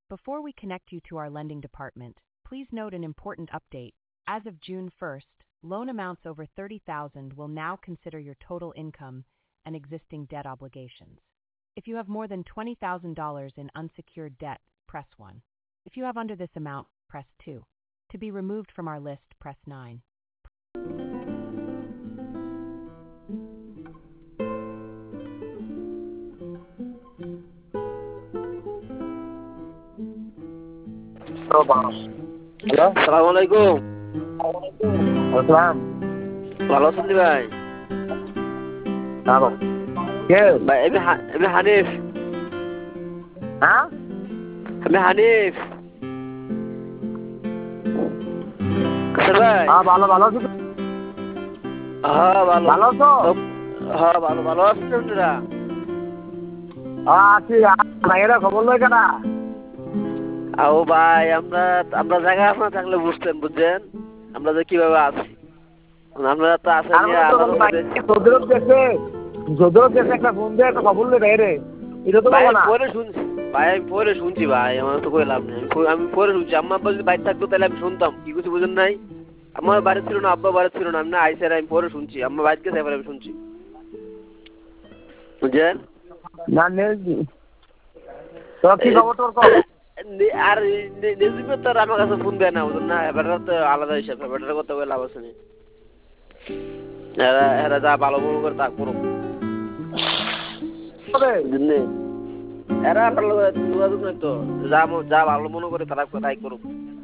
Before we connect you to our lending department, please note an important update. As of June 1st, loan amounts over $30,000 will now consider your total income and existing debt obligations. If you have more than $20,000 in unsecured debt, press 1. If you have under this amount, press 2. To be removed from our list, press 9. Hello, সালাম আলাইকুম। আসসালাম। ভালো আছেন ভাই? Hello, কে? ভাই আমি হানিফ। হ্যাঁ, আমি হানিফ। ভাই হ্যাঁ, ভালো ভালো আছো? হ্যাঁ ভালো। ভালো আছো? হ্যাঁ ভালো ভালো আছেন আপনারা? আছি। ভাইয়েরা খবর লয় কেনা? আও ভাই আমরা জায়গা আপনার থাকলে বুঝতেন, বুঝছেন আমরা যে কিভাবে আছি। আপনারা তো আসেন একটা ফোন দিয়ে একটা খবর লই ভাইরে। এটা তো বলো না। পরে শুনছি ভাই, আমি পরে শুনছি ভাই, আমার তো কই লাভ নেই। আমি পরে শুনছি। আম্মা আব্বা যদি বাইরে থাকতো তাহলে আমি শুনতাম। কি কিছু বুঝেন নাই? আমার বাড়ি ছিল না, আব্বা বাড়ি ছিল না, আমি না আইসার আমি পরে শুনছি। আম্মা বাইরে গেছে এবার আমি শুনছি, বুঝছেন? না নেই। তো কি খবর তোর কল? আর নেজিমে তো আর আমার কাছে ফোন দেয় না, বুঝুন না। এবার তো আলাদা হিসাব, এবার কথা বলে লাভ আছে না। এরা যা ভালো মনে করে তা করুক, এরা আপনার যোগাযোগ নাই তো। যা ভালো মনে করে তারা তাই করুক।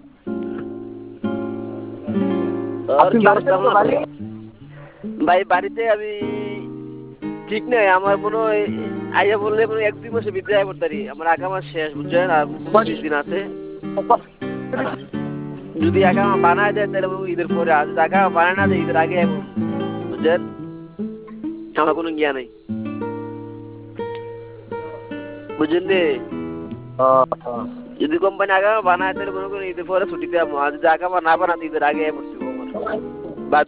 ভাই বাড়িতে আমি ঠিক নাই। আমার মনে হয় আইয়া বললে মনে 1-2 মাসের ভিতরে আয় পড়তারি। আমার আগা মাস শেষ, বুঝছেন, আর 25 দিন আছে। যদি আগা বানায় দেয় তাহলে ঈদের পরে, আর যদি আগা বানায় না দেয় ঈদের আগে, এখন বুঝছেন আমার কোনো জ্ঞান নেই, বুঝছেন রে। যদি কোম্পানি আগা বানায় তাহলে মনে করেন ঈদের পরে ছুটিতে, আর যদি আগা না বানাতে ঈদের আগে পড়তে।